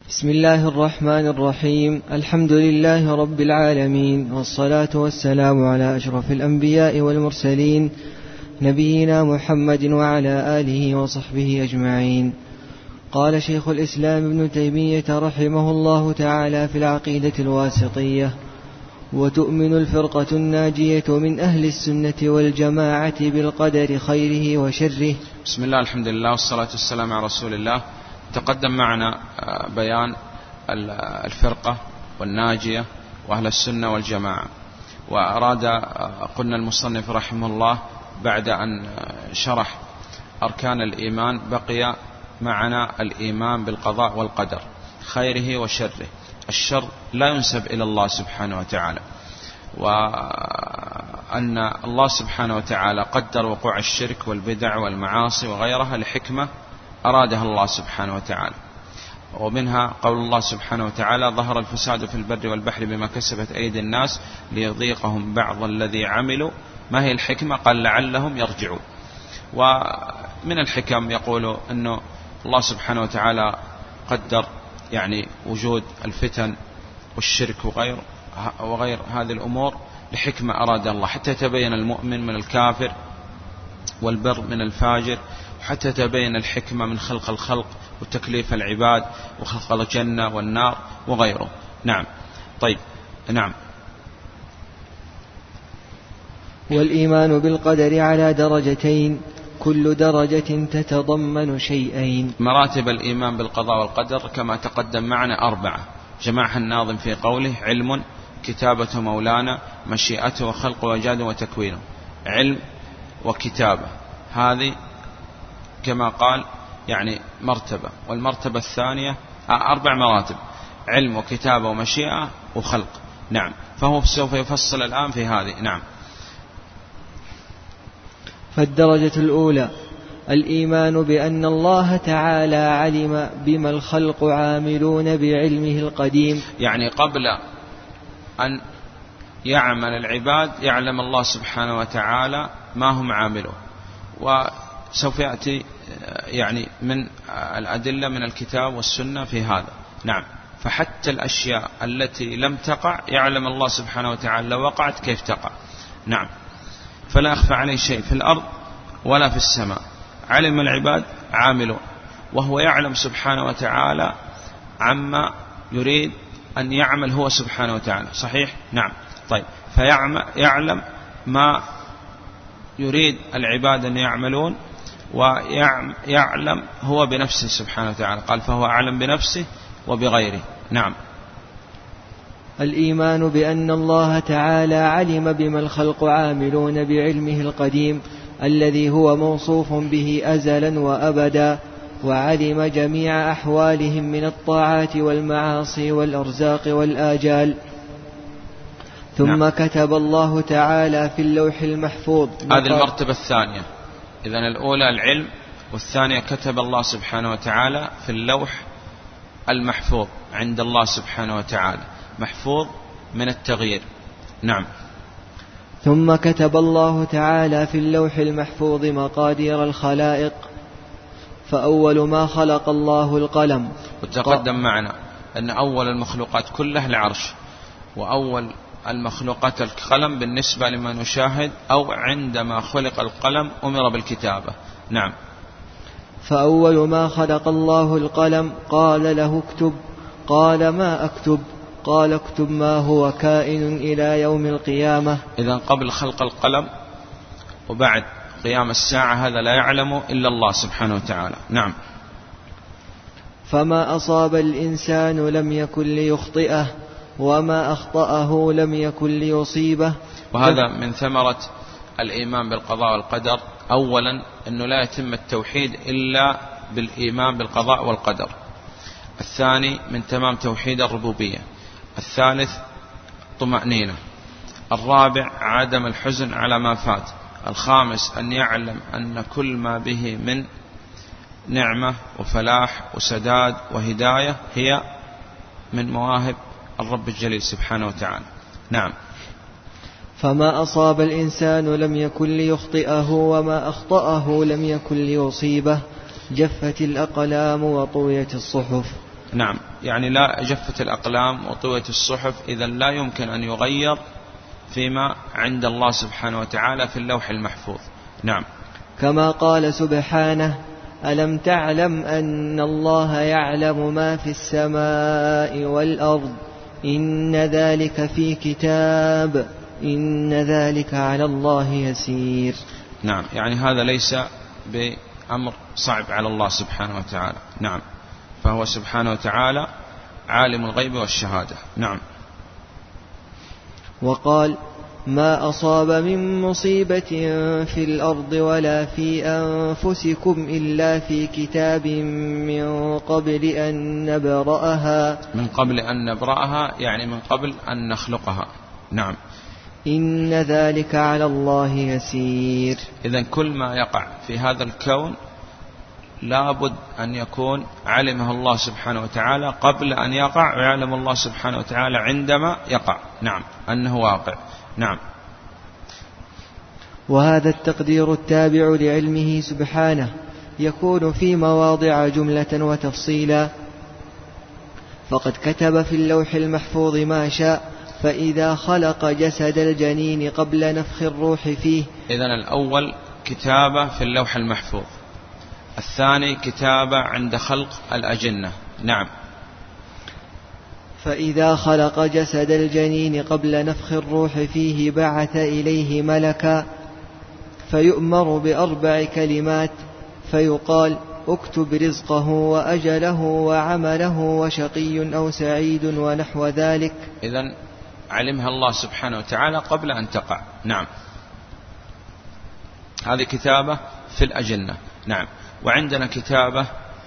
بسم الله الرحمن الرحيم. الحمد لله رب العالمين، والصلاة والسلام على أشرف الأنبياء والمرسلين، نبينا محمد وعلى آله وصحبه أجمعين. قال شيخ الإسلام ابن تيمية رحمه الله تعالى في العقيدة الواسطية: وتؤمن الفرقة الناجية من أهل السنة والجماعة بالقدر خيره وشره. بسم الله، الحمد لله، والصلاة والسلام على رسول الله. تقدم معنا بيان الفرقة والناجية وأهل السنة والجماعة، وأراد قلنا المصنف رحمه الله بعد أن شرح أركان الإيمان بقي معنا الإيمان بالقضاء والقدر خيره وشره. الشر لا ينسب إلى الله سبحانه وتعالى، وأن الله سبحانه وتعالى قدر وقوع الشرك والبدع والمعاصي وغيرها لحكمة أرادها الله سبحانه وتعالى، ومنها قول الله سبحانه وتعالى: ظهر الفساد في البر والبحر بما كسبت أيدي الناس ليذيقهم بعض الذي عملوا. ما هي الحكمة؟ قال: لعلهم يرجعون. ومن الحكم يقول أنه الله سبحانه وتعالى قدر وجود الفتن والشرك وغير هذه الأمور لحكمة أراد الله، حتى تبين المؤمن من الكافر والبر من الفاجر، حتى تبين الحكمة من خلق الخلق وتكليف العباد وخلق الجنة والنار وغيره. نعم. طيب. نعم. والإيمان بالقدر على درجتين، كل درجة تتضمن شيئين. مراتب الإيمان بالقضاء والقدر كما تقدم معنا 4، جمعها الناظم في قوله: علم، كتابة مولانا، مشيئته وخلقه وإيجاده وتكوينه. علم وكتابة، هذه كما قال مرتبة، والمرتبة الثانية 4 مراتب: علم وكتابة ومشيئة وخلق. نعم. فهو سوف يفصل الآن في هذه. نعم. فالدرجة الأولى الإيمان بأن الله تعالى علم بما الخلق عاملون بعلمه القديم، قبل أن يعمل العباد يعلم الله سبحانه وتعالى ما هم عاملون، وسوف يأتي من الأدلة من الكتاب والسنة في هذا. نعم. فحتى الأشياء التي لم تقع يعلم الله سبحانه وتعالى لو وقعت كيف تقع. نعم. فلا أخفى عليه شيء في الأرض ولا في السماء، علم العباد عاملون، وهو يعلم سبحانه وتعالى عما يريد أن يعمل هو سبحانه وتعالى. صحيح؟ نعم. طيب. فيعلم ما يريد العباد أن يعملون، ويعلم هو بنفسه سبحانه وتعالى، قال: فهو أعلم بنفسه وبغيره. نعم. الإيمان بأن الله تعالى علم بما الخلق عاملون بعلمه القديم الذي هو موصوف به أزلا وأبدا، وعلم جميع أحوالهم من الطاعات والمعاصي والأرزاق والآجال. ثم كتب الله تعالى في اللوح المحفوظ. هذه المرتبة الثانية. إذن الأولى العلم، والثانية كتب الله سبحانه وتعالى في اللوح المحفوظ عند الله سبحانه وتعالى، محفوظ من التغيير. نعم. ثم كتب الله تعالى في اللوح المحفوظ مقادير الخلائق، فأول ما خلق الله القلم. وتقدم معنا أن أول المخلوقات كلها العرش، وأول المخلوقات القلم بالنسبة لما نشاهد، أو عندما خلق القلم أمر بالكتابة. نعم. فأول ما خلق الله القلم قال له اكتب، قال ما أكتب؟ قال اكتب ما هو كائن إلى يوم القيامة. إذن قبل خلق القلم وبعد قيام الساعة هذا لا يعلم إلا الله سبحانه وتعالى. نعم. فما أصاب الإنسان لم يكن ليخطئه، وما أخطأه لم يكن ليصيبه. وهذا من ثمرة الإيمان بالقضاء والقدر. أولا أنه لا يتم التوحيد إلا بالإيمان بالقضاء والقدر. الثاني من تمام توحيد الربوبية. الثالث طمأنينة. الرابع عدم الحزن على ما فات. الخامس أن يعلم أن كل ما به من نعمة وفلاح وسداد وهداية هي من مواهب الرب الجليل سبحانه وتعالى. نعم. فما أصاب الإنسان لم يكن ليخطئه، وما أخطأه لم يكن ليصيبه. جفت الأقلام وطويت الصحف. نعم. يعني لا جفت الأقلام وطويت الصحف، إذا لا يمكن أن يغير فيما عند الله سبحانه وتعالى في اللوح المحفوظ. نعم. كما قال سبحانه: ألم تعلم أن الله يعلم ما في السماء والأرض إن ذلك في كتاب إن ذلك على الله يسير. نعم، يعني هذا ليس بأمر صعب على الله سبحانه وتعالى. نعم، فهو سبحانه وتعالى عالم الغيب والشهادة. نعم. وقال: ما أصاب من مصيبة في الأرض ولا في أنفسكم إلا في كتاب من قبل أن نبرأها. من قبل أن نبرأها يعني من قبل أن نخلقها. نعم. إن ذلك على الله يسير. إذن كل ما يقع في هذا الكون لابد أن يكون علمه الله سبحانه وتعالى قبل أن يقع، ويعلم الله سبحانه وتعالى عندما يقع. نعم، أنه واقع. نعم. وهذا التقدير التابع لعلمه سبحانه يكون في مواضع جملة وتفصيلا، فقد كتب في اللوح المحفوظ ما شاء، فإذا خلق جسد الجنين قبل نفخ الروح فيه. إذن الأول كتابة في اللوح المحفوظ، الثاني كتابة عند خلق الأجنة. نعم. فإذا خلق جسد الجنين قبل نفخ الروح فيه بعث إليه ملكا فيؤمر بأربع كلمات، فيقال: اكتب رزقه وأجله وعمله وشقي أو سعيد ونحو ذلك. إذن علمها الله سبحانه وتعالى قبل أن تقع. نعم، هذه كتابة في الأجنة. نعم. وعندنا كتابة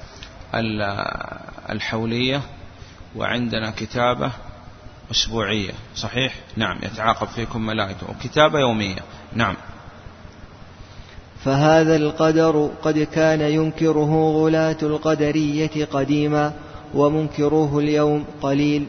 الحولية، وعندنا كتابة أسبوعية. صحيح؟ نعم، يتعاقب فيكم ملائكة، وكتابة يومية. نعم. فهذا القدر قد كان ينكره غلاة القدرية قديما، ومنكروه اليوم قليل.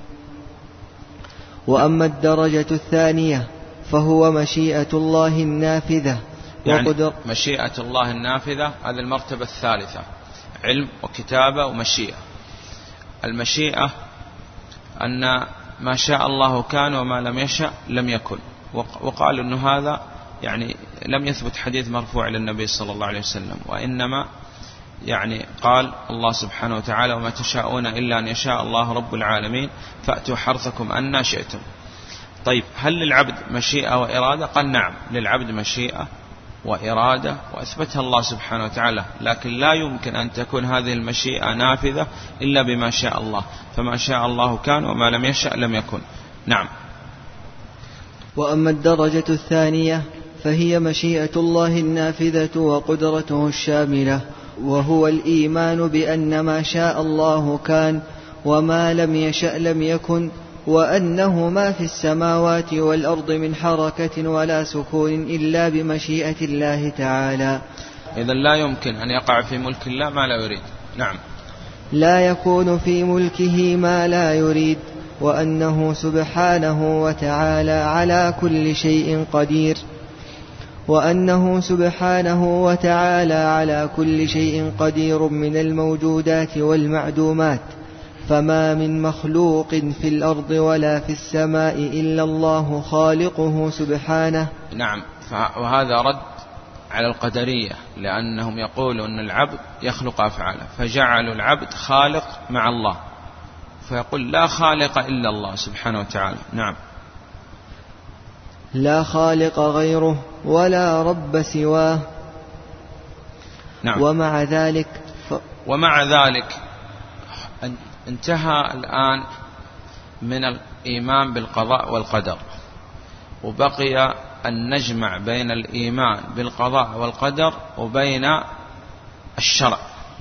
وأما الدرجة الثانية فهو مشيئة الله النافذة، يعني مشيئة الله النافذة، هذه المرتبة الثالثة: علم وكتابة ومشيئة. المشيئة أن ما شاء الله كان وما لم يشأ لم يكن، وقال أن هذا يعني لم يثبت حديث مرفوع للنبي صلى الله عليه وسلم، وإنما يعني قال الله سبحانه وتعالى: وما تشاءون إلا أن يشاء الله رب العالمين فأتوا حرثكم أن شئتم. طيب، هل للعبد مشيئة وإرادة؟ قال نعم، للعبد مشيئة وإرادة، وأثبتها الله سبحانه وتعالى، لكن لا يمكن أن تكون هذه المشيئة نافذة إلا بما شاء الله، فما شاء الله كان وما لم يشأ لم يكن. نعم. وأما الدرجة الثانية فهي مشيئة الله النافذة وقدرته الشاملة، وهو الإيمان بأن ما شاء الله كان وما لم يشأ لم يكن، وأنه ما في السماوات والأرض من حركة ولا سكون إلا بمشيئة الله تعالى. إذن لا يمكن أن يقع في ملك الله ما لا يريد. نعم. لا يكون في ملكه ما لا يريد، وأنه سبحانه وتعالى على كل شيء قدير، وأنه سبحانه وتعالى على كل شيء قدير من الموجودات والمعدومات، فما من مخلوق في الأرض ولا في السماء إلا الله خالقه سبحانه. نعم. وهذا رد على القدرية، لأنهم يقولون أن العبد يخلق أفعاله، فجعلوا العبد خالق مع الله، فيقول لا خالق إلا الله سبحانه وتعالى. نعم. لا خالق غيره ولا رب سواه. نعم. ومع ذلك انتهى الآن من الإيمان بالقضاء والقدر، وبقي أن نجمع بين الإيمان بالقضاء والقدر وبين الشرع،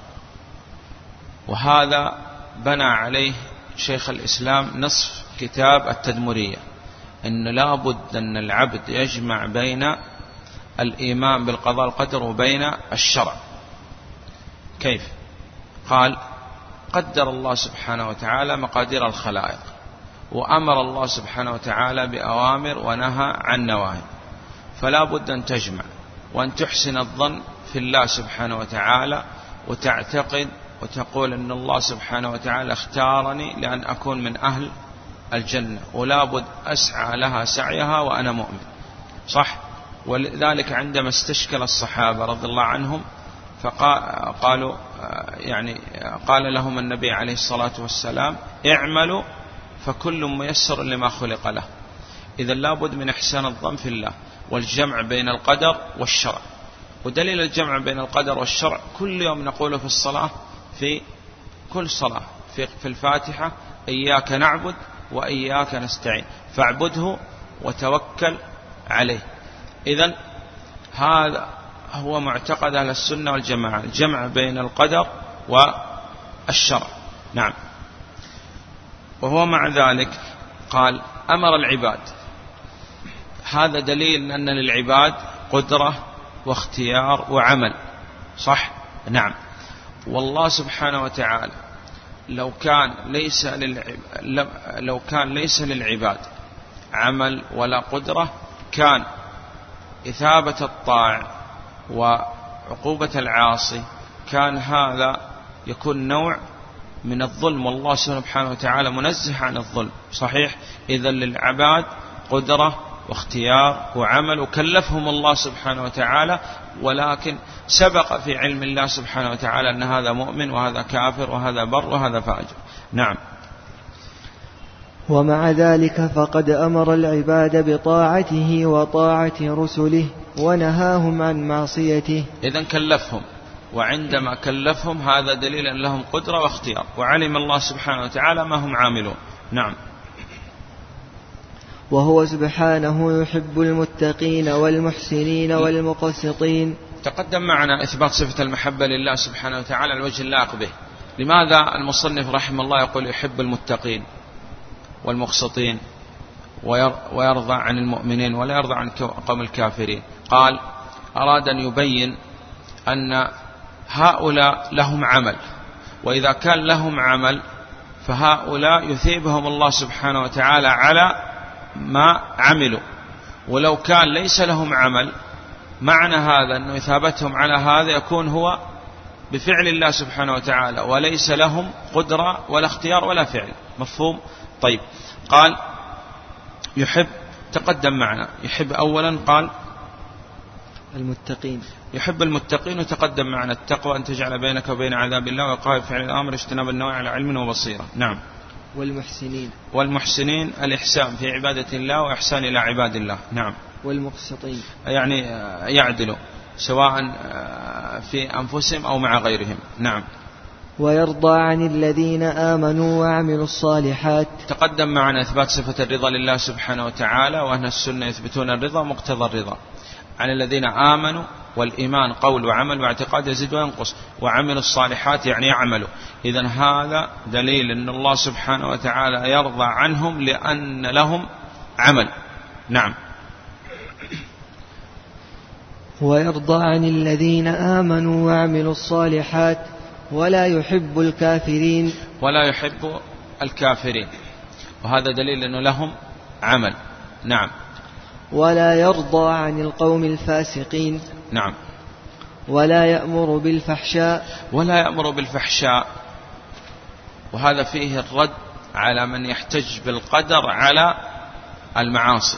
وهذا بنى عليه شيخ الإسلام نصف كتاب التدمرية، إن لا بد أن العبد يجمع بين الإيمان بالقضاء والقدر وبين الشرع. كيف؟ قال: قدر الله سبحانه وتعالى مقادير الخلائق، وأمر الله سبحانه وتعالى بأوامر ونهى عن نواهي، فلا بد أن تجمع وأن تحسن الظن في الله سبحانه وتعالى، وتعتقد وتقول أن الله سبحانه وتعالى اختارني لأن أكون من أهل الجنة ولا بد أسعى لها سعيها وأنا مؤمن، صح؟ ولذلك عندما استشكل الصحابة رضي الله عنهم فقالوا يعني قال لهم النبي عليه الصلاة والسلام اعملوا فكل ميسر لما خلق له. إذا لابد من إحسان الظن في الله والجمع بين القدر والشرع. ودليل الجمع بين القدر والشرع كل يوم نقوله في الصلاة، في كل صلاة في الفاتحة إياك نعبد وإياك نستعين فاعبده وتوكل عليه. إذن هذا هو معتقد أهل السنة والجماعة، الجمع بين القدر والشرع. نعم. وهو مع ذلك قال أمر العباد، هذا دليل أن للعباد قدرة واختيار وعمل، صح؟ نعم. والله سبحانه وتعالى لو كان ليس للعباد عمل ولا قدرة كان إثابة الطاعة وعقوبة العاصي كان هذا يكون نوع من الظلم، والله سبحانه وتعالى منزه عن الظلم، صحيح؟ إذا للعباد قدرة واختيار وعمل وكلفهم الله سبحانه وتعالى، ولكن سبق في علم الله سبحانه وتعالى أن هذا مؤمن وهذا كافر وهذا بر وهذا فاجر. نعم. ومع ذلك فقد أمر العباد بطاعته وطاعة رسله ونهاهم عن معصيته. إذن كلفهم، وعندما كلفهم هذا دليل أن لهم قدرة واختيار، وعلم الله سبحانه وتعالى ما هم عاملون. نعم. وهو سبحانه يحب المتقين والمحسنين والمقسطين. تقدم معنا إثبات صفة المحبة لله سبحانه وتعالى على الوجه اللائق به. لماذا المصنف رحمه الله يقول يحب المتقين والمقسطين ويرضى عن المؤمنين ولا يرضى عن قوم الكافرين؟ قال أراد أن يبين أن هؤلاء لهم عمل، وإذا كان لهم عمل فهؤلاء يثيبهم الله سبحانه وتعالى على ما عملوا، ولو كان ليس لهم عمل معنى هذا أنه إثابتهم على هذا يكون هو بفعل الله سبحانه وتعالى وليس لهم قدرة ولا اختيار ولا فعل. مفهوم؟ طيب. قال يحب، تقدم معنا يحب أولا قال المتقين، يحب المتقين، وتقدم معنا التقوى أن تجعل بينك وبين عذاب الله وقال فعل الأمر اجتناب النواهي على علم وبصيرة. نعم. والمحسنين، والمحسنين الإحسان في عبادة الله وإحسان إلى عباد الله. نعم. والمقسطين يعني يعدلوا سواء في أنفسهم أو مع غيرهم. نعم. ويرضى عن الذين آمنوا وعملوا الصالحات. تقدم معنا إثبات صفة الرضا لله سبحانه وتعالى، وأهل السنة يثبتون الرضا مقتضى الرضا عن الذين آمنوا، والإيمان قول وعمل واعتقاد يزيد وينقص، وعملوا الصالحات يعني يعملوا. إذن هذا دليل أن الله سبحانه وتعالى يرضى عنهم لأن لهم عمل. نعم. ويرضى عن الذين آمنوا وعملوا الصالحات ولا يحب الكافرين. ولا يحب الكافرين، وهذا دليل أنه لهم عمل. نعم. ولا يرضى عن القوم الفاسقين. نعم. ولا يأمر بالفحشاء. ولا يأمر بالفحشاء، وهذا فيه الرد على من يحتج بالقدر على المعاصي.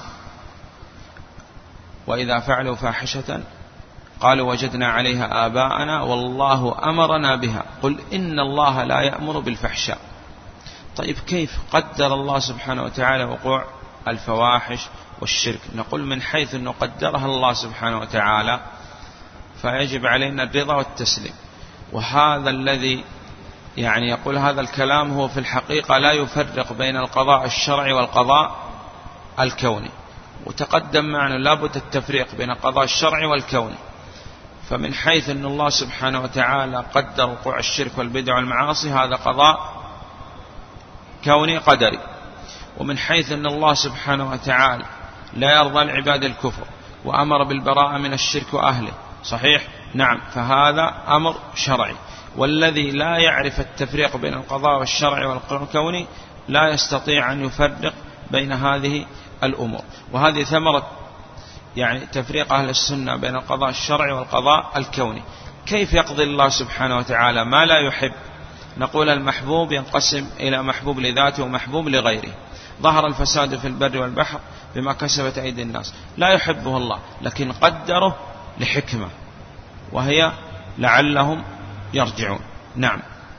وإذا فعلوا فاحشة قالوا وجدنا عليها آباءنا والله أمرنا بها قل إن الله لا يأمر بالفحشاء. طيب كيف قدر الله سبحانه وتعالى وقوع الفواحش والشرك؟ نقول من حيث أنه قدرها الله سبحانه وتعالى فيجب علينا الرضا والتسليم. وهذا الذي يعني يقول هذا الكلام هو في الحقيقة لا يفرق بين القضاء الشرعي والقضاء الكوني، وتقدم معنا لابد التفريق بين القضاء الشرعي والكوني. فمن حيث أن الله سبحانه وتعالى قدر وقوع الشرك والبدع والمعاصي هذا قضاء كوني قدري، ومن حيث أن الله سبحانه وتعالى لا يرضى العباد الكفر وأمر بالبراءة من الشرك وأهله، صحيح؟ نعم. فهذا أمر شرعي، والذي لا يعرف التفريق بين القضاء والشرعي والكوني لا يستطيع أن يفرق بين هذه الأمور. وهذه ثمرة يعني تفريق أهل السنة بين القضاء الشرعي والقضاء الكوني. كيف يقضي الله سبحانه وتعالى ما لا يحب نقول المحبوب ينقسم إلى محبوب لذاته ومحبوب لغيره. ظهر الفساد في البر والبحر بما كسبت أيدي الناس، لا يحبه الله لكن قدره لحكمة، وهي لعلهم يرجعون. نعم.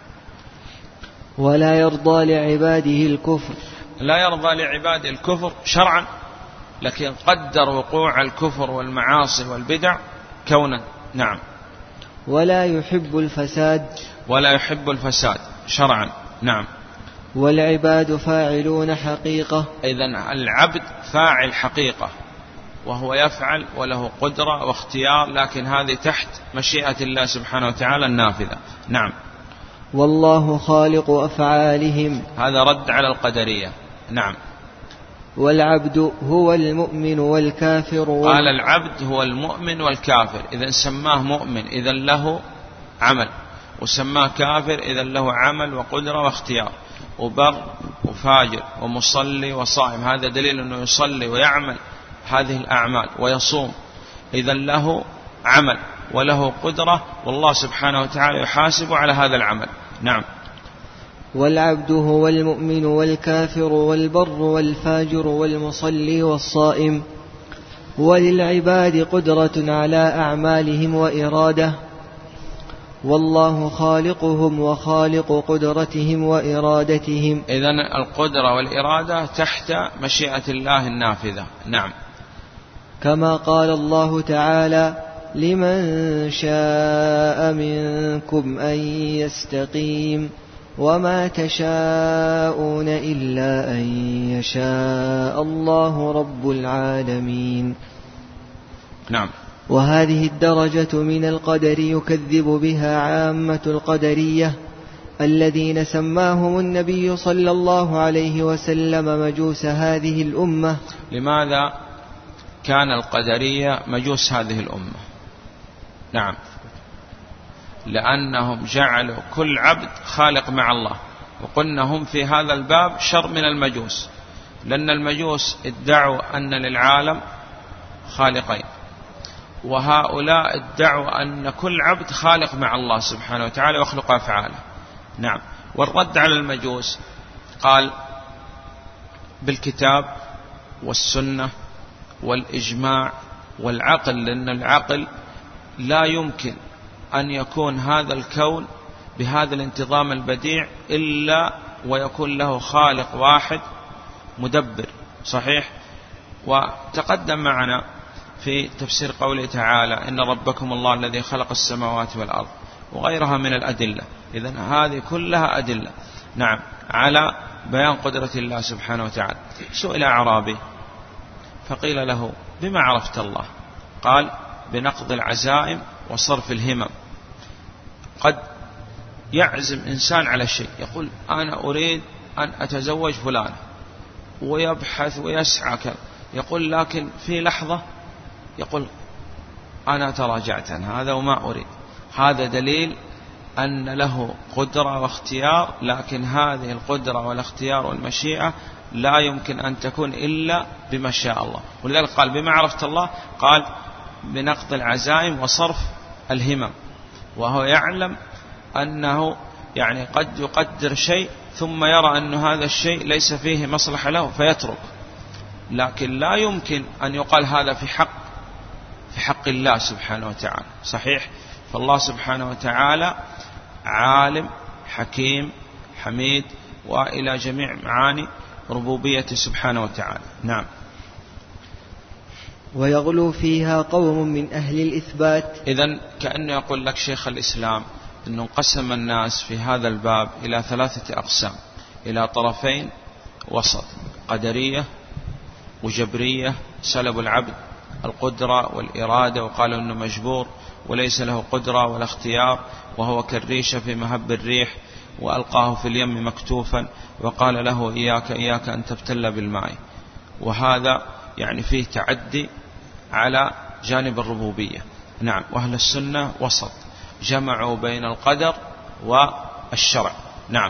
ولا يرضى لعباده الكفر، لا يرضى لعباده الكفر شرعا، لكن قدر وقوع الكفر والمعاصي والبدع كونا. نعم. ولا يحب الفساد، ولا يحب الفساد شرعا. نعم. والعباد فاعلون حقيقة، إذن العبد فاعل حقيقة، وهو يفعل وله قدرة واختيار، لكن هذه تحت مشيئة الله سبحانه وتعالى النافذة. نعم. والله خالق أفعالهم، هذا رد على القدرية. نعم. والعبد هو المؤمن والكافر قال العبد هو المؤمن والكافر، إذن سماه مؤمن إذن له عمل، وسماه كافر إذن له عمل وقدرة واختيار، وبر وفاجر ومصلي وصائم، هذا دليل أنه يصلي ويعمل هذه الأعمال ويصوم، إذن له عمل وله قدرة، والله سبحانه وتعالى يحاسب على هذا العمل. نعم. والعبد هو المؤمن والكافر والبر والفاجر والمصلي والصائم، وللعباد قدرة على أعمالهم وإرادة، والله خالقهم وخالق قدرتهم وإرادتهم. إذن القدرة والإرادة تحت مشيئة الله النافذة. نعم. كما قال الله تعالى: لمن شاء منكم أن يستقيم وما تشاءون إلا أن يشاء الله رب العالمين. نعم. وهذه الدرجة من القدر يكذب بها عامة القدرية الذين سماهم النبي صلى الله عليه وسلم مجوس هذه الأمة. لماذا كان القدرية مجوس هذه الأمة؟ نعم، لأنهم جعلوا كل عبد خالق مع الله، وقلنا هم في هذا الباب شر من المجوس، لأن المجوس ادعوا أن للعالم خالقين، وهؤلاء ادعوا أن كل عبد خالق مع الله سبحانه وتعالى ويخلق أفعاله. نعم. والرد على المجوس قال بالكتاب والسنة والإجماع والعقل، لأن العقل لا يمكن أن يكون هذا الكون بهذا الانتظام البديع إلا ويكون له خالق واحد مدبر. صحيح. وتقدم معنا في تفسير قوله تعالى: إن ربكم الله الذي خلق السماوات والأرض، وغيرها من الأدلة. إذن هذه كلها أدلة نعم على بيان قدرة الله سبحانه وتعالى. سئل أعرابي فقيل له: بما عرفت الله؟ قال: بنقض العزائم وصرف الهمم. قد يعزم إنسان على شيء، يقول أنا أريد أن أتزوج فلان، ويبحث ويسعى، يقول لكن في لحظة يقول أنا تراجعت عن هذا وما أريد. هذا دليل أن له قدرة واختيار، لكن هذه القدرة والاختيار والمشيئة لا يمكن أن تكون إلا بما شاء الله. ولذلك قال: بما عرفت الله؟ قال: بنقض العزائم وصرف الهمم. وهو يعلم أنه يعني قد يقدر شيء ثم يرى أن هذا الشيء ليس فيه مصلحة له فيترك، لكن لا يمكن أن يقال هذا في حق الله سبحانه وتعالى. صحيح. فالله سبحانه وتعالى عالم حكيم حميد، وإلى جميع معاني ربوبيته سبحانه وتعالى. نعم. ويغلو فيها قوم من أهل الإثبات. إذن كأنه يقول لك شيخ الإسلام أنه انقسم الناس في هذا الباب إلى 3 أقسام، إلى طرفين وسط: قدرية وجبرية، سلبوا العبد القدرة والإرادة وقالوا أنه مجبور وليس له قدرة ولا اختيار، وهو كالريشة في مهب الريح، وألقاه في اليم مكتوفا وقال له: إياك أن تبتل بالماء. وهذا يعني فيه تعدي على جانب الربوبية. نعم. وأهل السنة وسط، جمعوا بين القدر والشرع. نعم.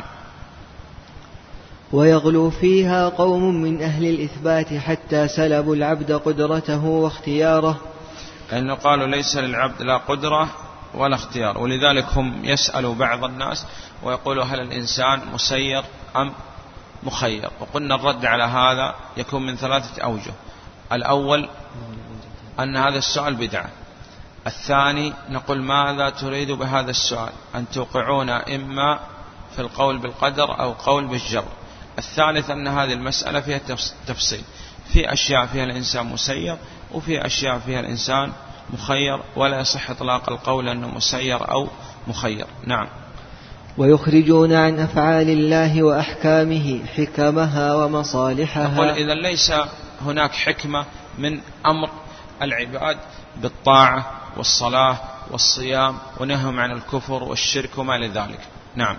ويغلو فيها قوم من أهل الإثبات حتى سلبوا العبد قدرته واختياره، لأنه قالوا ليس للعبد لا قدرة ولا اختيار. ولذلك هم يسألوا بعض الناس ويقولوا هل الإنسان مسير أم مخير؟ وقلنا الرد على هذا يكون من 3 أوجه. الأول أن هذا السؤال بدعة. الثاني نقول ماذا تريد بهذا السؤال؟ أن توقعونا إما في القول بالقدر أو قول بالجبر. الثالث أن هذه المسألة فيها تفصيل، في أشياء فيها الإنسان مسير وفي أشياء فيها الإنسان مخير، ولا يصح إطلاق القول أنه مسير أو مخير. نعم. ويخرجون عن أفعال الله وأحكامه حكمها ومصالحها. نقول إذا ليس هناك حكمة من أمر العباد بالطاعة والصلاة والصيام ونههم عن الكفر والشرك وما لذلك. نعم.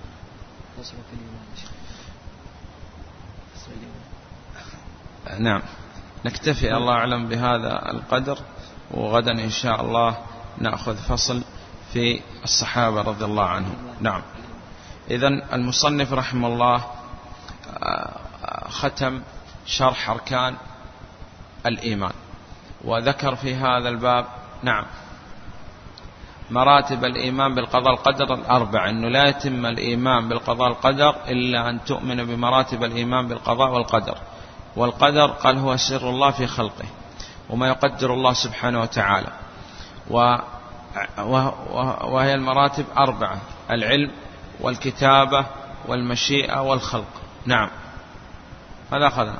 نعم، نكتفي الله أعلم بهذا القدر، وغدا إن شاء الله نأخذ فصل في الصحابة رضي الله عنهم. نعم. إذن المصنف رحمه الله ختم شرح أركان الإيمان، وذكر في هذا الباب نعم مراتب الإيمان بالقضاء والقدر 4. أنه لا يتم الإيمان بالقضاء والقدر إلا أن تؤمن بمراتب الإيمان بالقضاء والقدر. والقدر قال هو سر الله في خلقه وما يقدر الله سبحانه وتعالى، وهي المراتب 4: العلم والكتابة والمشيئة والخلق. نعم، هذا أخذنا.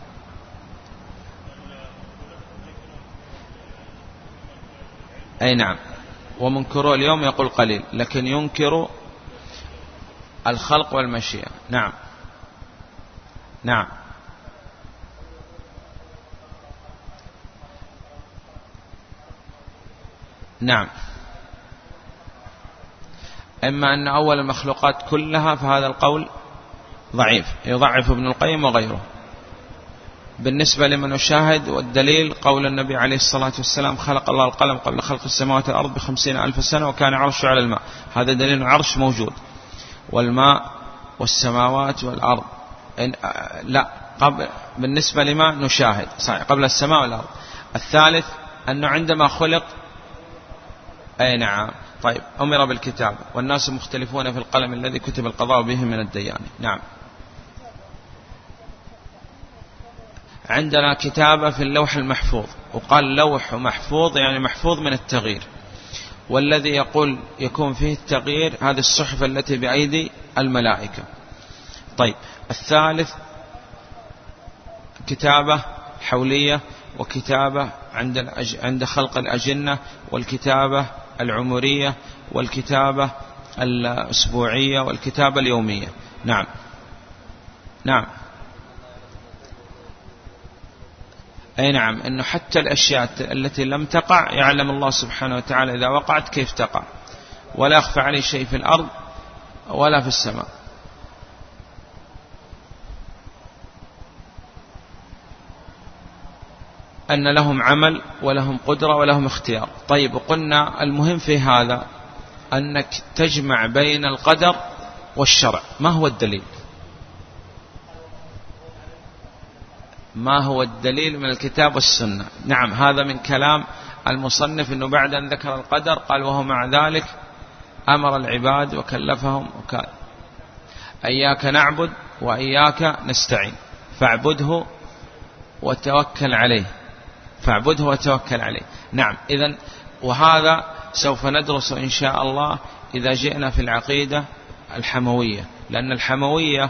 أي نعم. ومنكره اليوم يقول قليل، لكن ينكر الخلق والمشيئة. نعم. نعم. نعم. إما أن أول المخلوقات كلها، فهذا القول ضعيف، يضعف ابن القيم وغيره. بالنسبة لمن يشاهد، والدليل قول النبي عليه الصلاة والسلام: خلق الله القلم قبل خلق السماوات والأرض ب50,000 سنة وكان عرشه على الماء. هذا دليل عرش موجود، والماء والسماوات والأرض لا قبل. بالنسبة لما نشاهد صحيح قبل السماء والأرض. الثالث أنه عندما خلق أي نعم. طيب، أمر بالكتاب والناس مختلفون في القلم الذي كتب القضاء به من الديان. نعم. عندنا كتابة في اللوح المحفوظ، وقال لوح محفوظ يعني محفوظ من التغيير، والذي يقول يكون فيه التغيير هذه الصحف التي بأيدي الملائكة. طيب، الثالث كتابة حولية، وكتابة عند خلق الأجنة، والكتابة العمرية، والكتابة الأسبوعية، والكتابة اليومية. نعم. نعم. أي نعم. أنه حتى الأشياء التي لم تقع يعلم الله سبحانه وتعالى إذا وقعت كيف تقع، ولا يخفى عليه شيء في الأرض ولا في السماء. أن لهم عمل ولهم قدرة ولهم اختيار. طيب، وقلنا المهم في هذا أنك تجمع بين القدر والشرع. ما هو الدليل؟ ما هو الدليل من الكتاب والسنة؟ نعم، هذا من كلام المصنف، أنه بعد أن ذكر القدر قال: وهو مع ذلك أمر العباد وكلفهم وكان إياك نعبد وإياك نستعين فاعبده وتوكل عليه. فاعبده وتوكل عليه. نعم. إذن وهذا سوف ندرس إن شاء الله إذا جئنا في العقيدة الحموية، لأن الحموية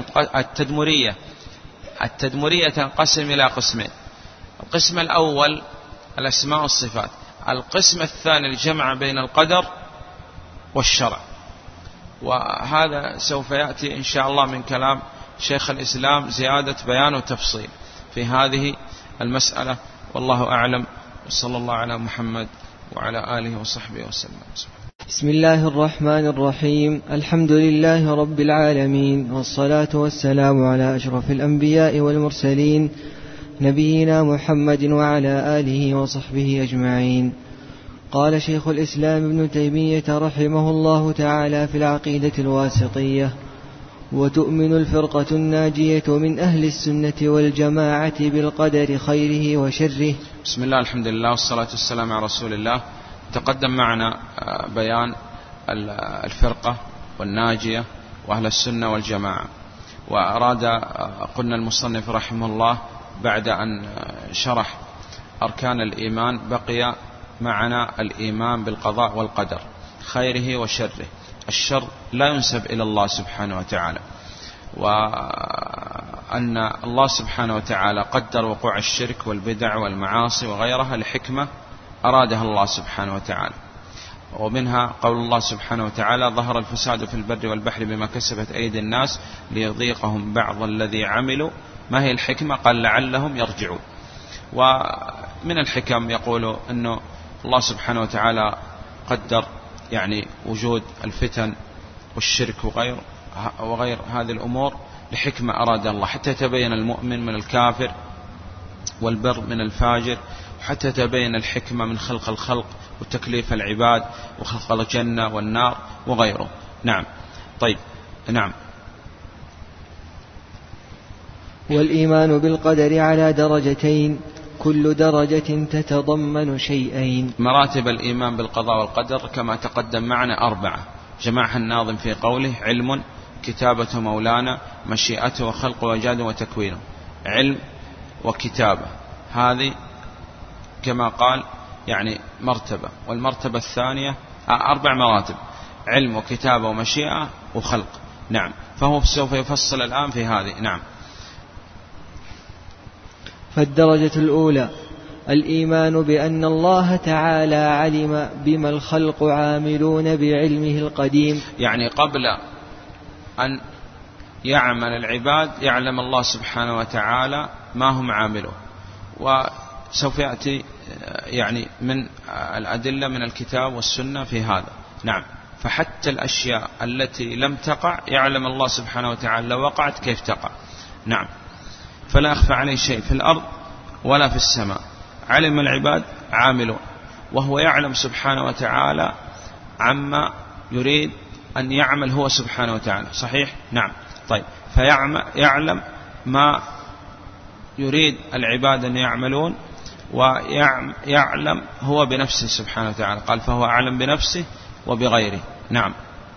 التدمرية تنقسم إلى قسمين: القسم الأول الأسماء والصفات، القسم الثاني الجمع بين القدر والشرع. وهذا سوف يأتي إن شاء الله من كلام شيخ الإسلام زيادة بيان وتفصيل في هذه المسألة، والله أعلم، وصلى الله على محمد وعلى آله وصحبه وسلم. بسم الله الرحمن الرحيم. الحمد لله رب العالمين، والصلاة والسلام على أشرف الأنبياء والمرسلين، نبينا محمد وعلى آله وصحبه أجمعين. قال شيخ الإسلام ابن تيمية رحمه الله تعالى في العقيدة الواسطية: وتؤمن الفرقة الناجية من أهل السنة والجماعة بالقدر خيره وشره. بسم الله، الحمد لله، والصلاة والسلام على رسول الله. تقدم معنا بيان الفرقة والناجية وأهل السنة والجماعة، وأراد قلنا المصنف رحمه الله بعد أن شرح أركان الإيمان بقي معنا الإيمان بالقضاء والقدر خيره وشره. الشر لا ينسب إلى الله سبحانه وتعالى، وأن الله سبحانه وتعالى قدر وقوع الشرك والبدع والمعاصي وغيرها لحكمة أرادها الله سبحانه وتعالى، ومنها قول الله سبحانه وتعالى: ظهر الفساد في البر والبحر بما كسبت أيدي الناس ليذيقهم بعض الذي عملوا. ما هي الحكمة؟ قال: لعلهم يرجعون. ومن الحكم يقول أنه الله سبحانه وتعالى قدر يعني وجود الفتن والشرك وغير هذه الأمور لحكمة أراد الله، حتى يتبين المؤمن من الكافر والبر من الفاجر، وحتى تبين الحكمة من خلق الخلق وتكليف العباد وخلق الجنة والنار وغيره. نعم. طيب. نعم. والإيمان بالقدر على درجتين، كل درجة تتضمن شيئين. مراتب الإيمان بالقضاء والقدر كما تقدم معنا 4، جمعها الناظم في قوله: علم، كتابة مولانا، مشيئته وخلقه وإيجاده وتكوينه. علم وكتابة، هذه كما قال يعني مرتبة، والمرتبة الثانية 4 مراتب: علم وكتابة ومشيئة وخلق. نعم. فهو سوف يفصل الآن في هذه. نعم. فالدرجة الأولى الإيمان بأن الله تعالى علم بما الخلق عاملون بعلمه القديم، يعني قبل أن يعمل العباد يعلم الله سبحانه وتعالى ما هم عاملون، وسوف يأتي يعني من الأدلة من الكتاب والسنة في هذا. نعم. فحتى الأشياء التي لم تقع يعلم الله سبحانه وتعالى لو وقعت كيف تقع. نعم. فلا أخفى عليه شيء في الأرض ولا في السماء، علم العباد عاملون، وهو يعلم سبحانه وتعالى عما يريد أن يعمل هو سبحانه وتعالى. صحيح؟ نعم. طيب. فيعلم ما يريد العباد أن يعملون، ويعلم هو بنفسه سبحانه وتعالى، قال: فهو أعلم بنفسه وبغيره. نعم.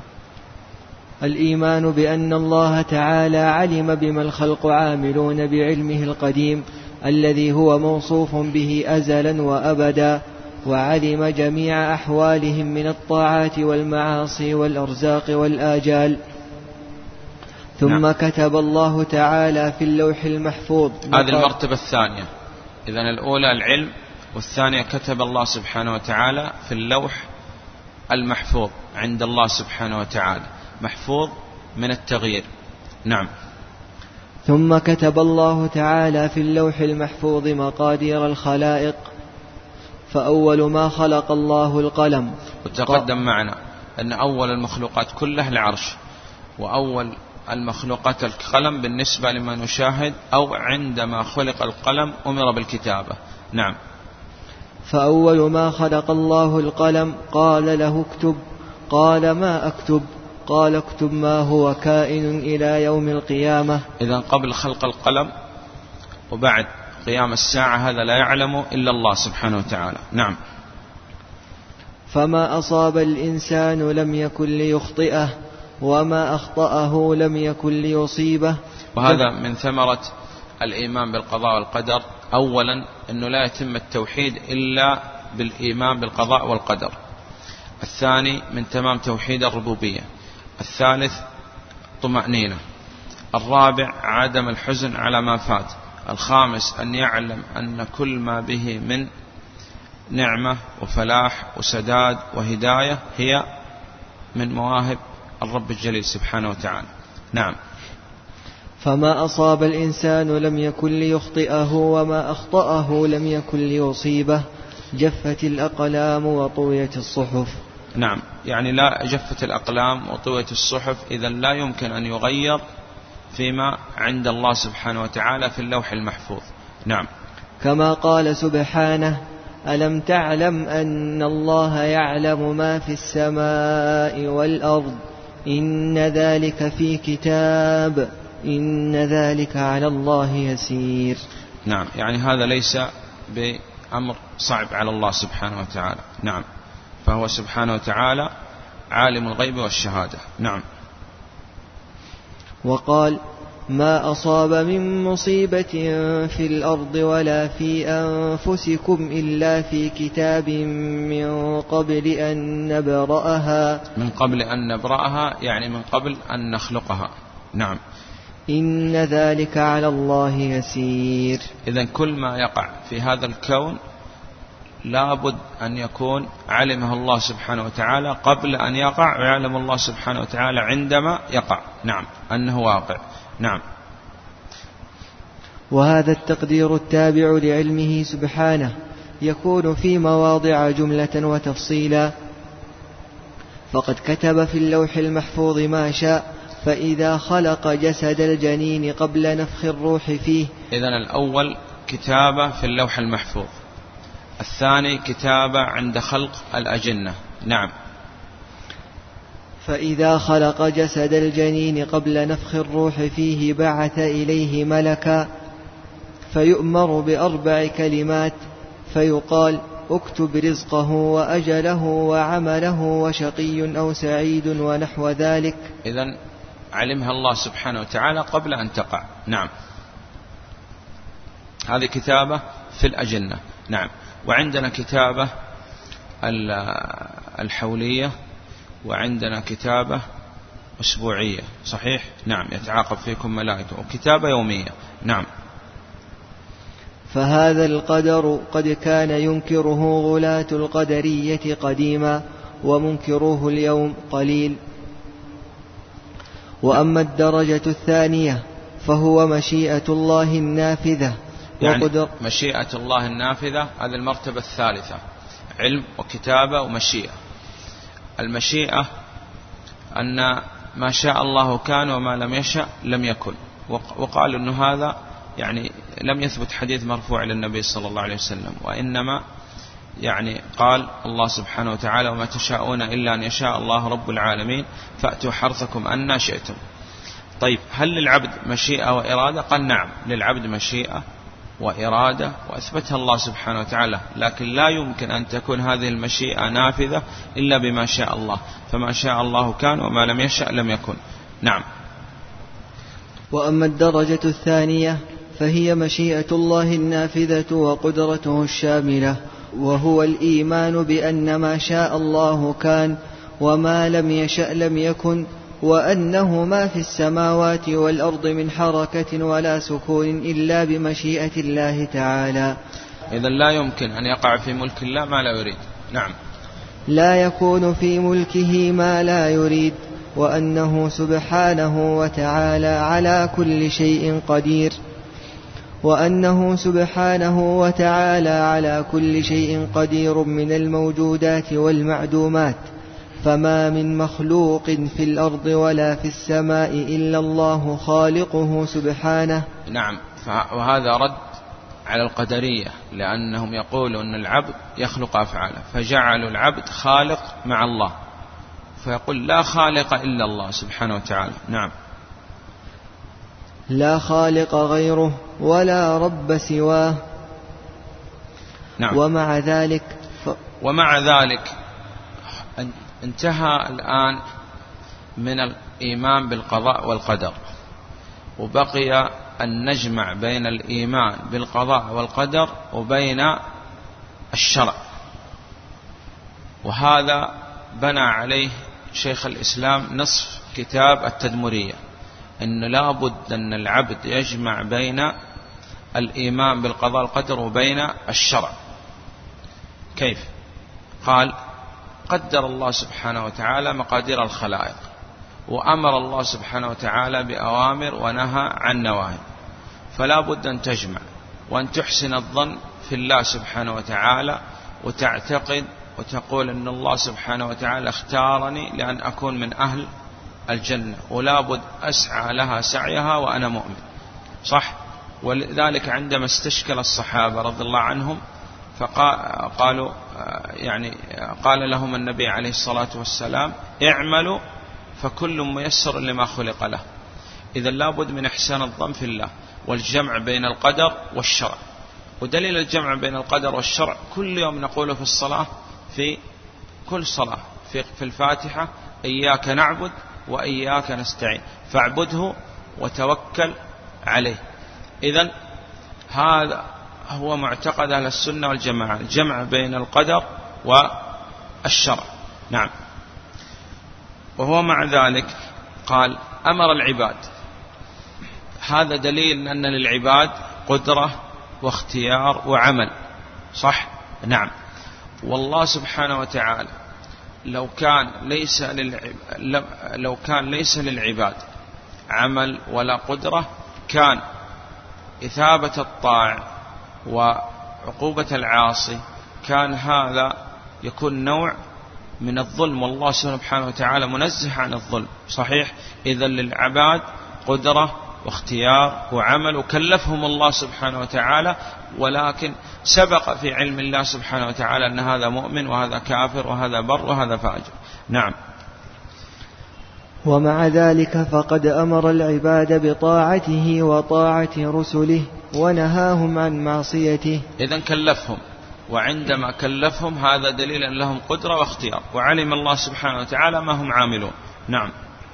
الإيمان بأن الله تعالى علم بما الخلق عاملون بعلمه القديم الذي هو موصوف به أزلا وأبدا، وعلم جميع أحوالهم من الطاعات والمعاصي والأرزاق والآجال. ثم كتب الله تعالى في اللوح المحفوظ. هذه المرتبة الثانية. إذن الأولى العلم، والثانية كتب الله سبحانه وتعالى في اللوح المحفوظ عند الله سبحانه وتعالى، محفوظ من التغيير. نعم. ثم كتب الله تعالى في اللوح المحفوظ مقادير الخلائق، فأول ما خلق الله القلم. وتقدم معنا أن أول المخلوقات كلها العرش، وأول المخلوقات القلم بالنسبة لما نشاهد، أو عندما خلق القلم أمر بالكتابة. نعم. فأول ما خلق الله القلم قال له اكتب، قال ما أكتب؟ قال اكتب ما هو كائن إلى يوم القيامة. إذن قبل خلق القلم وبعد قيام الساعة هذا لا يعلم إلا الله سبحانه وتعالى. نعم. فما أصاب الإنسان لم يكن ليخطئه، وما أخطأه لم يكن ليصيبه. وهذا من ثمرة الإيمان بالقضاء والقدر. أولا أنه لا يتم التوحيد إلا بالإيمان بالقضاء والقدر. الثاني من تمام توحيد الربوبية. الثالث طمأنينة. الرابع عدم الحزن على ما فات. الخامس أن يعلم أن كل ما به من نعمة وفلاح وسداد وهداية هي من مواهب الرب الجليل سبحانه وتعالى. نعم. فما أصاب الإنسان لم يكن ليخطئه، وما أخطأه لم يكن ليصيبه. جفت الأقلام وطويت الصحف. نعم. يعني لا جفت الأقلام وطويت الصحف، إذن لا يمكن أن يغير فيما عند الله سبحانه وتعالى في اللوح المحفوظ. نعم. كما قال سبحانه: ألم تعلم أن الله يعلم ما في السماء والأرض، إن ذلك في كتاب، إن ذلك على الله يسير. نعم. يعني هذا ليس بأمر صعب على الله سبحانه وتعالى. نعم. فهو سبحانه وتعالى عالم الغيب والشهادة. نعم. وقال: ما أصاب من مصيبة في الأرض ولا في أنفسكم إلا في كتاب من قبل أن نبرأها. من قبل أن نبرأها يعني من قبل أن نخلقها. نعم. إن ذلك على الله يسير. إذن كل ما يقع في هذا الكون لابد أن يكون علمه الله سبحانه وتعالى قبل أن يقع، ويعلم الله سبحانه وتعالى عندما يقع. نعم، أنه واقع. نعم. وهذا التقدير التابع لعلمه سبحانه يكون في مواضع جملة وتفصيلا، فقد كتب في اللوح المحفوظ ما شاء، فإذا خلق جسد الجنين قبل نفخ الروح فيه. إذن الأول كتابة في اللوح المحفوظ، الثاني كتابة عند خلق الأجنة. نعم. فإذا خلق جسد الجنين قبل نفخ الروح فيه بعث إليه ملكا فيؤمر بأربع كلمات، فيقال: اكتب رزقه وأجله وعمله وشقي أو سعيد ونحو ذلك. إذن علمها الله سبحانه وتعالى قبل أن تقع. نعم. هذه كتابة في الأجنة. نعم. وعندنا كتابة الحولية، وعندنا كتابة أسبوعية. صحيح؟ نعم. يتعاقب فيكم ملائكة. وكتابة يومية. نعم. فهذا القدر قد كان ينكره غلاة القدرية قديما، ومنكروه اليوم قليل. وأما الدرجة الثانية فهو مشيئة الله النافذة. يعني مشيئة الله النافذة هذه المرتبة الثالثة، علم وكتابة ومشيئة. المشيئة أن ما شاء الله كان وما لم يشأ لم يكن. وقالوا أن هذا يعني لم يثبت حديث مرفوع للنبي صلى الله عليه وسلم، وإنما يعني قال الله سبحانه وتعالى: وما تشاءون إلا أن يشاء الله رب العالمين فأتوا حرثكم أن شئتم. طيب، هل للعبد مشيئة وإرادة؟ قال نعم، للعبد مشيئة وإرادة، وأثبتها الله سبحانه وتعالى، لكن لا يمكن أن تكون هذه المشيئة نافذة إلا بما شاء الله، فما شاء الله كان وما لم يشأ لم يكن. نعم. وأما الدرجة الثانية فهي مشيئة الله النافذة وقدرته الشاملة، وهو الإيمان بأن ما شاء الله كان وما لم يشأ لم يكن، وأنه ما في السماوات والأرض من حركة ولا سكون إلا بمشيئة الله تعالى. إذن لا يمكن أن يقع في ملك الله ما لا يريد. نعم. لا يكون في ملكه ما لا يريد، وأنه سبحانه وتعالى على كل شيء قدير، وأنه سبحانه وتعالى على كل شيء قدير من الموجودات والمعدومات، فما من مخلوق في الأرض ولا في السماء إلا الله خالقه سبحانه. نعم. وهذا رد على القدرية، لأنهم يقولون أن العبد يخلق أفعاله، فجعلوا العبد خالق مع الله، فيقول لا خالق إلا الله سبحانه وتعالى. نعم. لا خالق غيره ولا رب سواه. نعم. ومع ذلك انتهى الآن من الإيمان بالقضاء والقدر، وبقي أن نجمع بين الإيمان بالقضاء والقدر وبين الشرع، وهذا بنى عليه شيخ الإسلام نصف كتاب التدمرية، إن لا بد أن العبد يجمع بين الإيمان بالقضاء والقدر وبين الشرع. كيف؟ قال: قدر الله سبحانه وتعالى مقادير الخلائق، وأمر الله سبحانه وتعالى بأوامر ونهى عن نواهي، فلا بد أن تجمع وأن تحسن الظن في الله سبحانه وتعالى، وتعتقد وتقول أن الله سبحانه وتعالى اختارني لأن أكون من أهل الجنة، ولا بد أسعى لها سعيها وأنا مؤمن. صح؟ ولذلك عندما استشكل الصحابة رضي الله عنهم فقالوا يعني قال لهم النبي عليه الصلاة والسلام: اعملوا فكل ميسر لما خلق له. إذا لا بد من إحسان الظن في الله والجمع بين القدر والشرع. ودليل الجمع بين القدر والشرع كل يوم نقوله في الصلاة في كل صلاة في الفاتحة إياك نعبد وإياك نستعين فاعبده وتوكل عليه. إذن هذا هو معتقد أهل السنة والجماعة، الجمع بين القدر والشرع. نعم. وهو مع ذلك قال أمر العباد، هذا دليل أن للعباد قدرة واختيار وعمل، صح؟ نعم. والله سبحانه وتعالى لو كان ليس للعباد عمل ولا قدرة كان إثابة الطاعة وعقوبة العاصي كان هذا يكون نوع من الظلم، والله سبحانه وتعالى منزه عن الظلم، صحيح؟ إذن للعباد قدرة واختيار وعمل وكلفهم الله سبحانه وتعالى، ولكن سبق في علم الله سبحانه وتعالى أن هذا مؤمن وهذا كافر وهذا بر وهذا فاجر. نعم. ومع ذلك فقد أمر العباد بطاعته وطاعة رسله ونهاهم عن معصيته. إذن كلفهم، وعندما كلفهم هذا دليل أن لهم قدرة واختيار، وعلم الله سبحانه وتعالى ما هم عاملون. نعم.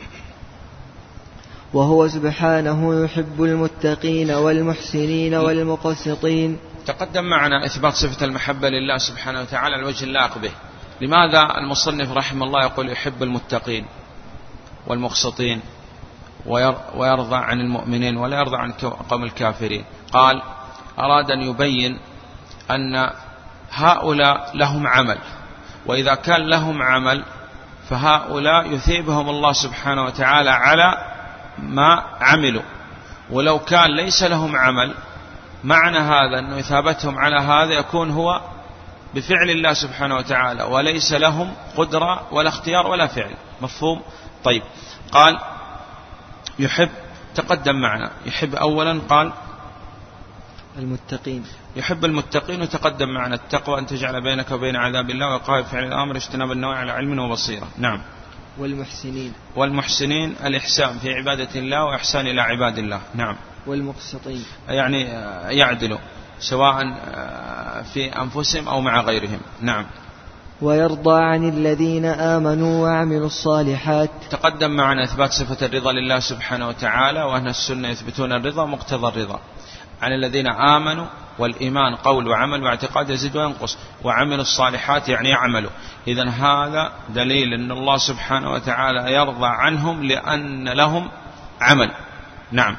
وهو سبحانه يحب المتقين والمحسنين والمقسطين. تقدم معنا إثبات صفة المحبة لله سبحانه وتعالى على الوجه اللائق به. لماذا المصنف رحمه الله يقول يحب المتقين والمقسطين ويرضى عن المؤمنين ولا يرضى عن قوم الكافرين؟ قال أراد أن يبين أن هؤلاء لهم عمل، وإذا كان لهم عمل فهؤلاء يثيبهم الله سبحانه وتعالى على ما عملوا، ولو كان ليس لهم عمل معنى هذا أنه إثابتهم على هذا يكون هو بفعل الله سبحانه وتعالى، وليس لهم قدرة ولا اختيار ولا فعل. مفهوم؟ طيب. قال يحب، تقدم معنا يحب أولا قال المتقين، يحب المتقين، وتقدم معنا التقوى أن تجعل بينك وبين عذاب الله وقائد فعل الأمر اجتناب النواهي على علم وبصيرة. نعم. والمحسنين، والمحسنين الإحسان في عبادة الله وإحسان إلى عباد الله. نعم. والمقسطين يعني يعدلوا سواء في أنفسهم أو مع غيرهم. نعم. ويرضى عن الذين آمنوا وعملوا الصالحات. تقدم معنا إثبات صفة الرضا لله سبحانه وتعالى، وأهل السنة يثبتون الرضا مقتضى الرضا عن الذين آمنوا، والإيمان قول وعمل واعتقاد يزيد وينقص، وعملوا الصالحات يعني يعملوا. إذن هذا دليل أن الله سبحانه وتعالى يرضى عنهم لأن لهم عمل. نعم.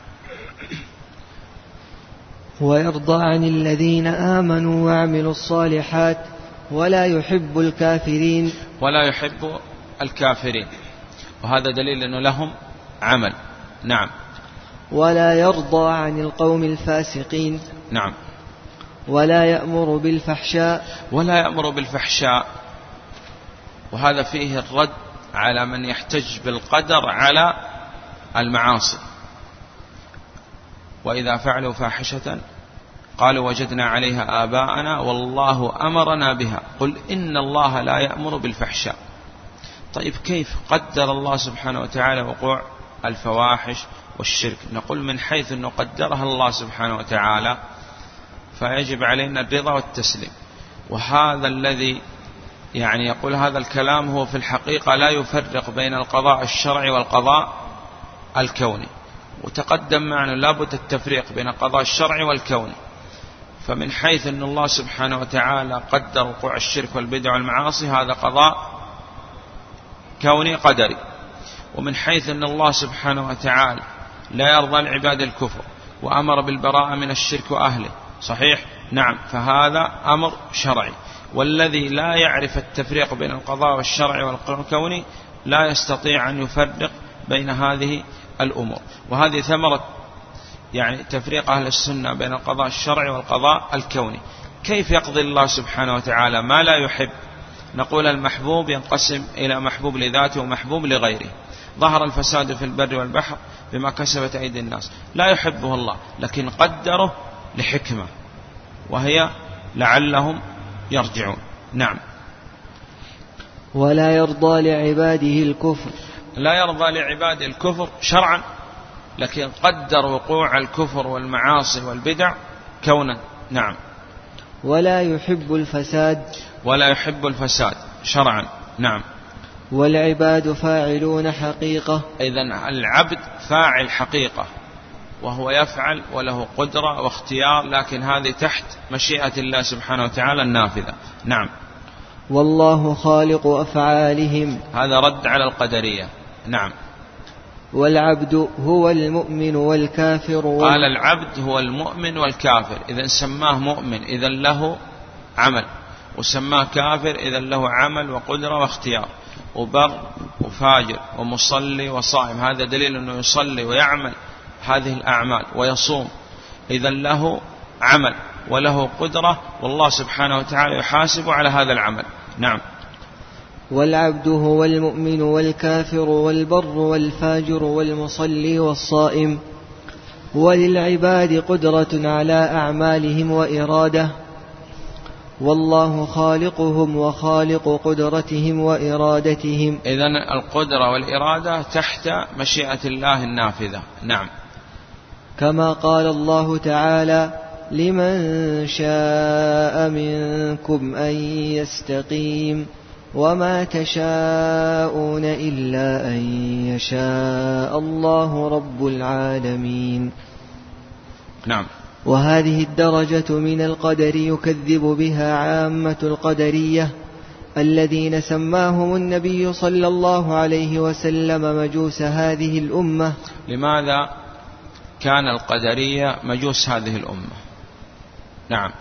ويرضى عن الذين آمنوا وعملوا الصالحات ولا يحب الكافرين. ولا يحب الكافرين، وهذا دليل أنه لهم عمل. نعم. ولا يرضى عن القوم الفاسقين. نعم. ولا يأمر بالفحشاء. ولا يأمر بالفحشاء، وهذا فيه الرد على من يحتج بالقدر على المعاصي. وإذا فعلوا فاحشة قالوا وجدنا عليها آباءنا والله أمرنا بها قل إن الله لا يأمر بالفحشاء. طيب كيف قدر الله سبحانه وتعالى وقوع الفواحش والشرك؟ نقول من حيث أنه قدرها الله سبحانه وتعالى فيجب علينا الرضا والتسليم. وهذا الذي يعني يقول هذا الكلام هو في الحقيقة لا يفرق بين القضاء الشرعي والقضاء الكوني، وتقدم معنا لابد التفريق بين القضاء الشرعي والكوني. فمن حيث أن الله سبحانه وتعالى قدر وقوع الشرك والبدع والمعاصي هذا قضاء كوني قدري، ومن حيث أن الله سبحانه وتعالى لا يرضى العباد الكفر وأمر بالبراءة من الشرك وأهله، صحيح؟ نعم. فهذا أمر شرعي، والذي لا يعرف التفريق بين القضاء والشرعي والكوني لا يستطيع أن يفرق بين هذه الأمور. وهذه ثمرة يعني تفريق أهل السنة بين القضاء الشرعي والقضاء الكوني. كيف يقضي الله سبحانه وتعالى ما لا يحب؟ نقول المحبوب ينقسم إلى محبوب لذاته ومحبوب لغيره. ظهر الفساد في البر والبحر بما كسبت أيدي الناس، لا يحبه الله لكن قدره لحكمة وهي لعلهم يرجعون. نعم. ولا يرضى لعباده الكفر. لا يرضى لعباده الكفر شرعا، لكن قدر وقوع الكفر والمعاصي والبدع كونا. نعم. ولا يحب الفساد. ولا يحب الفساد، شرعا. نعم. والعباد فاعلون حقيقة. إذن العبد فاعل حقيقة، وهو يفعل وله قدرة واختيار، لكن هذه تحت مشيئة الله سبحانه وتعالى النافذة. نعم. والله خالق أفعالهم. هذا رد على القدرية. نعم. والعبد هو المؤمن والكافر قال العبد هو المؤمن والكافر، إذن سماه مؤمن إذن له عمل، وسماه كافر إذن له عمل وقدرة واختيار، وبر وفاجر ومصلي وصائم، هذا دليل أنه يصلي ويعمل هذه الأعمال ويصوم، إذن له عمل وله قدرة، والله سبحانه وتعالى يحاسب على هذا العمل. نعم. والعبد هو المؤمن والكافر والبر والفاجر والمصلي والصائم. وللعباد قدرة على أعمالهم وإرادة، والله خالقهم وخالق قدرتهم وإرادتهم. إذن القدرة والإرادة تحت مشيئة الله النافذة. نعم. كما قال الله تعالى: لمن شاء منكم أن يستقيم وما تشاءون إلا أن يشاء الله رب العالمين. نعم. وهذه الدرجة من القدر يكذب بها عامة القدرية الذين سماهم النبي صلى الله عليه وسلم مجوس هذه الأمة. لماذا كان القدرية مجوس هذه الأمة؟ نعم،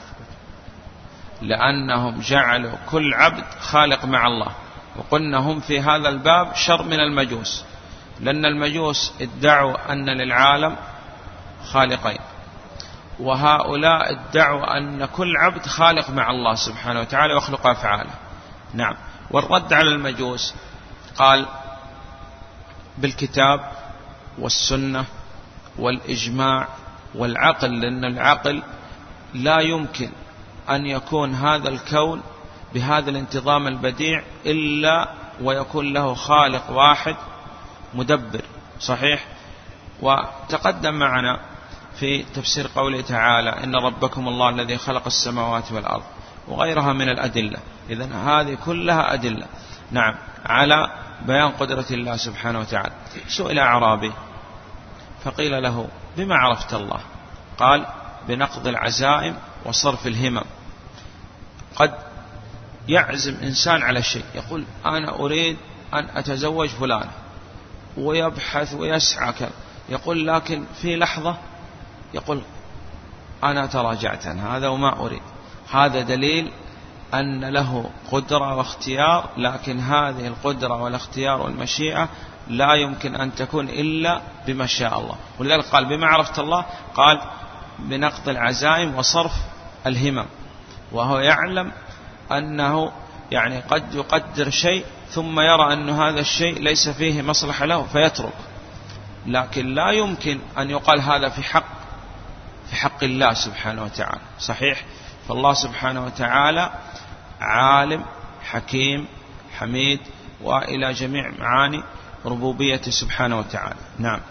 لأنهم جعلوا كل عبد خالق مع الله، وقلنا هم في هذا الباب شر من المجوس، لأن المجوس ادعوا أن للعالم خالقين، وهؤلاء ادعوا أن كل عبد خالق مع الله سبحانه وتعالى ويخلق أفعاله. نعم. والرد على المجوس قال بالكتاب والسنة والإجماع والعقل، لأن العقل لا يمكن أن يكون هذا الكون بهذا الانتظام البديع إلا ويكون له خالق واحد مدبر. صحيح. وتقدم معنا في تفسير قوله تعالى: إن ربكم الله الذي خلق السماوات والأرض، وغيرها من الأدلة. إذن هذه كلها أدلة نعم على بيان قدرة الله سبحانه وتعالى. سئل أعرابي فقيل له: بما عرفت الله؟ قال: بنقض العزائم وصرف الهمم. قد يعزم إنسان على شيء، يقول: أنا أريد أن أتزوج فلانة، ويبحث ويسعى، يقول لكن في لحظة يقول: أنا تراجعت عن هذا وما أريد. هذا دليل أن له قدرة واختيار، لكن هذه القدرة والاختيار والمشيئة لا يمكن أن تكون إلا بما شاء الله. ولذلك قال: بما عرفت الله؟ قال: بنقض العزائم وصرف الهمم. وهو يعلم أنه يعني قد يقدر شيء ثم يرى أن هذا الشيء ليس فيه مصلحة له فيترك، لكن لا يمكن أن يقال هذا في حق الله سبحانه وتعالى. صحيح. فالله سبحانه وتعالى عالم حكيم حميد، وإلى جميع معاني ربوبيته سبحانه وتعالى. نعم.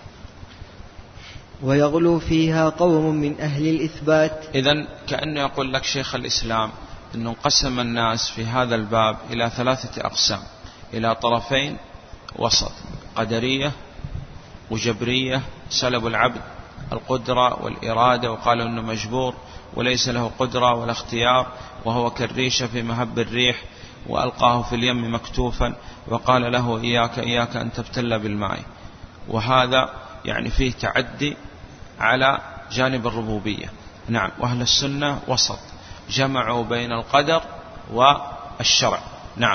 ويغلو فيها قوم من أهل الإثبات. إذن كأنه يقول لك شيخ الإسلام أنه انقسم الناس في هذا الباب إلى 3 أقسام، إلى طرفين وسط: قدرية وجبرية، سلبوا العبد القدرة والإرادة وقالوا أنه مجبور وليس له قدرة ولا اختيار، وهو كالريشة في مهب الريح، وألقاه في اليم مكتوفا وقال له: إياك أن تبتل بالماء. وهذا يعني فيه تعدي على جانب الربوبية. نعم. وأهل السنة وسط، جمعوا بين القدر والشرع. نعم.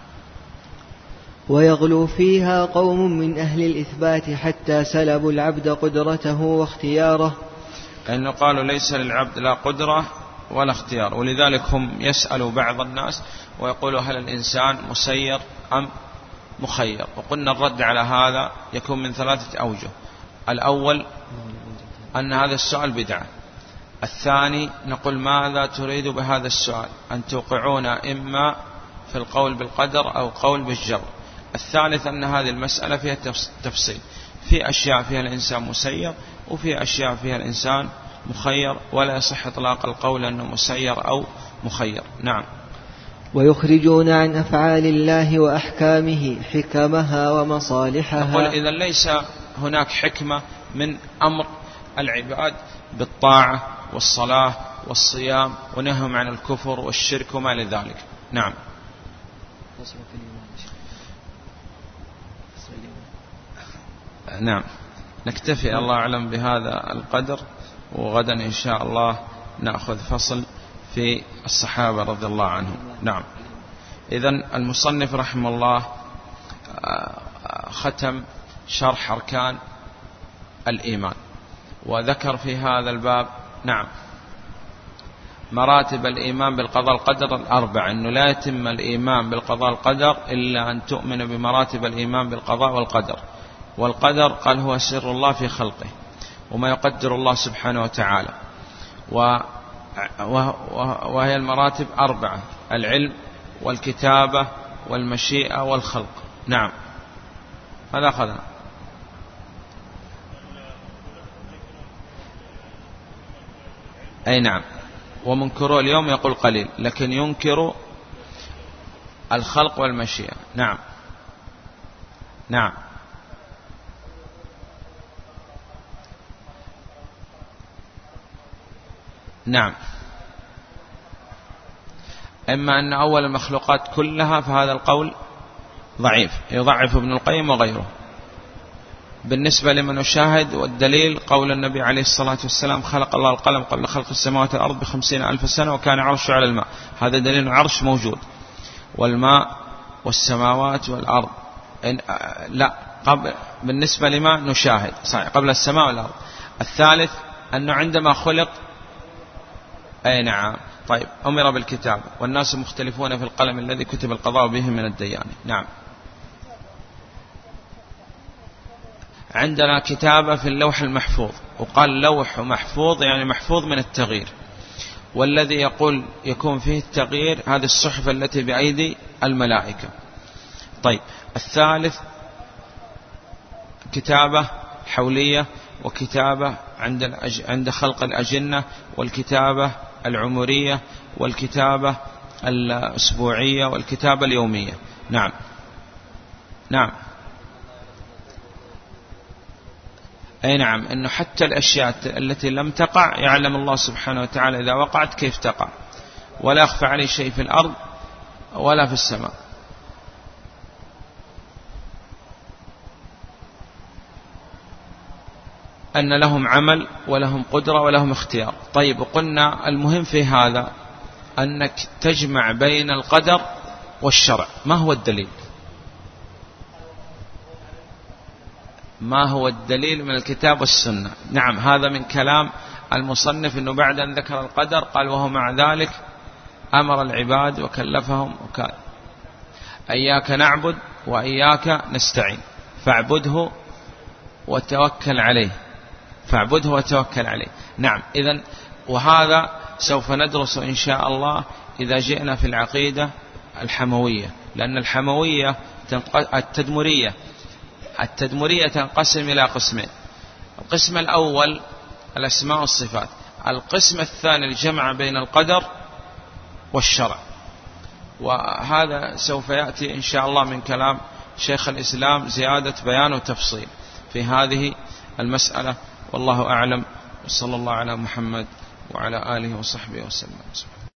ويغلو فيها قوم من أهل الإثبات حتى سلبوا العبد قدرته واختياره، لأنه قالوا ليس للعبد لا قدرة ولا اختيار، ولذلك هم يسألوا بعض الناس ويقولوا: هل الإنسان مسير أم مخير؟ وقلنا الرد على هذا يكون من 3 أوجه. الأول أن هذا السؤال بدعة. الثاني نقول: ماذا تريد بهذا السؤال؟ أن توقعونا إما في القول بالقدر أو قول بالجبر. الثالث أن هذه المسألة فيها تفصيل، في أشياء فيها الإنسان مسير، وفي أشياء فيها الإنسان مخير، ولا يصح إطلاق القول أنه مسير أو مخير. نعم. ويخرجون عن أفعال الله وأحكامه حكمها ومصالحها. نقول إذا ليس هناك حكمة من أمر العباد بالطاعة والصلاة والصيام ونههم عن الكفر والشرك وما لذلك. نعم. نعم، نكتفي الله أعلم بهذا القدر، وغدا إن شاء الله نأخذ فصل في الصحابة رضي الله عنهم. نعم. إذن المصنف رحمه الله ختم شرح أركان الإيمان، وذكر في هذا الباب نعم مراتب الإيمان بالقضاء والقدر الأربع، أنه لا يتم الإيمان بالقضاء والقدر إلا أن تؤمن بمراتب الإيمان بالقضاء والقدر. والقدر قال هو سر الله في خلقه وما يقدر الله سبحانه وتعالى، وهي المراتب أربعة: العلم والكتابة والمشيئة والخلق. نعم، هذا أخذنا. أي نعم، ومنكره اليوم يقول قليل، لكن ينكر الخلق والمشيئة. نعم. نعم. نعم. إما أن أول المخلوقات كلها، فهذا القول ضعيف يضعف ابن القيم وغيره. بالنسبة لمن يشاهد، والدليل قول النبي عليه الصلاة والسلام: خلق الله القلم قبل خلق السماوات والأرض ب50,000 سنة وكان عرشه على الماء. هذا دليل عرش موجود، والماء والسماوات والأرض لا، بالنسبة لما نشاهد صحيح قبل السماء والأرض. الثالث أنه عندما خلق أي نعم. طيب، أمر بالكتاب والناس مختلفون في القلم الذي كتب القضاء به من الديان. نعم. عندنا كتابة في اللوح المحفوظ، وقال لوح محفوظ يعني محفوظ من التغيير، والذي يقول يكون فيه التغيير هذه الصحف التي بأيدي الملائكة. طيب، الثالث كتابة حولية، وكتابة عند خلق الأجنة، والكتابة العمرية، والكتابة الأسبوعية، والكتابة اليومية. نعم. نعم. أي نعم، أنه حتى الأشياء التي لم تقع يعلم الله سبحانه وتعالى إذا وقعت كيف تقع، ولا يخفى عليه شيء في الأرض ولا في السماء. أن لهم عمل ولهم قدرة ولهم اختيار. طيب، وقلنا المهم في هذا أنك تجمع بين القدر والشرع. ما هو الدليل؟ ما هو الدليل من الكتاب والسنة؟ نعم، هذا من كلام المصنف، أنه بعد أن ذكر القدر قال: وهو مع ذلك أمر العباد وكلفهم وكان إياك نعبد وإياك نستعين فاعبده وتوكل عليه. فاعبده وتوكل عليه. نعم. إذن وهذا سوف ندرس إن شاء الله إذا جئنا في العقيدة الحموية، لأن الحموية التدمرية تنقسم إلى قسمين: القسم الأول الأسماء والصفات، القسم الثاني الجمع بين القدر والشرع. وهذا سوف يأتي إن شاء الله من كلام شيخ الإسلام زيادة بيان وتفصيل في هذه المسألة. والله أعلم، وصلى الله على محمد وعلى آله وصحبه وسلم.